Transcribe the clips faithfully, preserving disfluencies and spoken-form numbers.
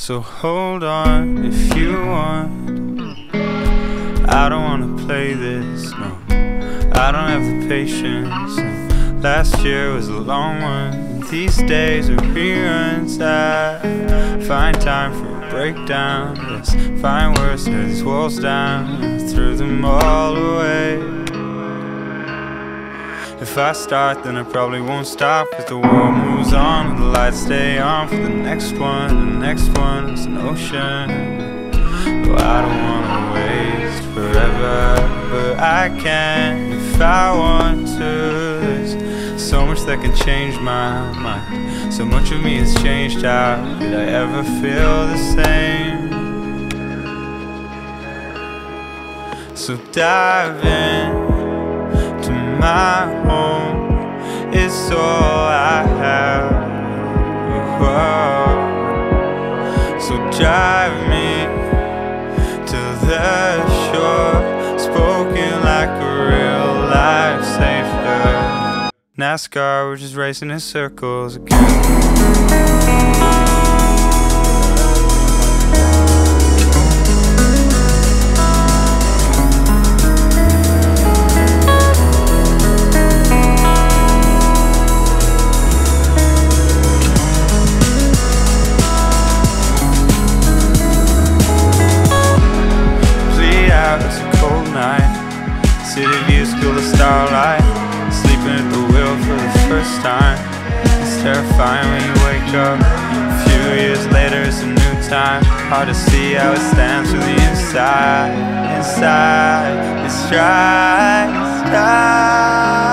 So hold on if you want. I don't wanna play this, no. I don't have the patience. Last year was a long one. These days are reruns. I find time for a breakdown. Let's find words, tear these walls down, threw them all away. If I start, then I probably won't stop, cause the world moves on and the lights stay on for the next one. The next one is an ocean. Oh, I don't wanna waste forever, but I can if I want to. There's so much that can change my mind. So much of me has changed. How could I ever feel the same? So dive in to my home, it's all I have. Whoa. So drive me to the shore, spoken like a real life savior. NASCAR, we're just racing in circles again. It's a cold night, city views kill the starlight. Sleeping at the wheel for the first time. It's terrifying when you wake up. A few years later it's a new time. Hard to see how it stands from the inside. Inside, it's dry, it's dry.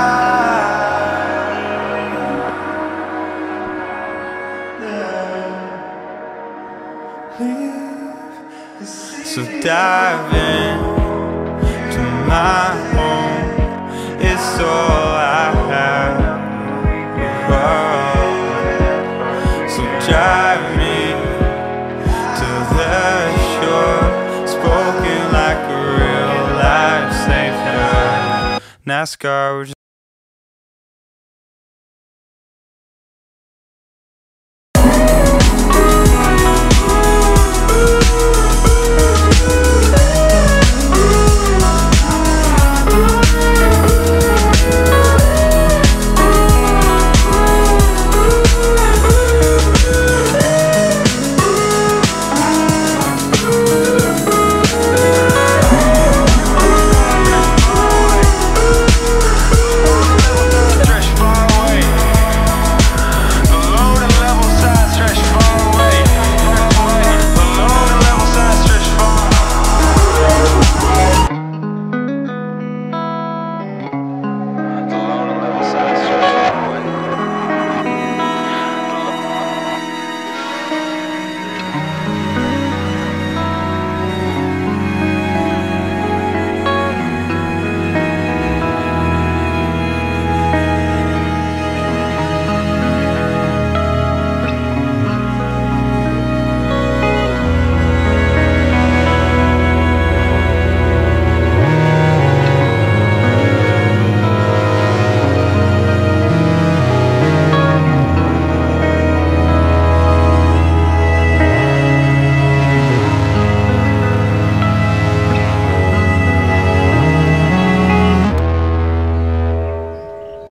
So dive in to my home, it's all I have. Whoa. So drive me to the shore, spoken like a real life savior. NASCAR, we're just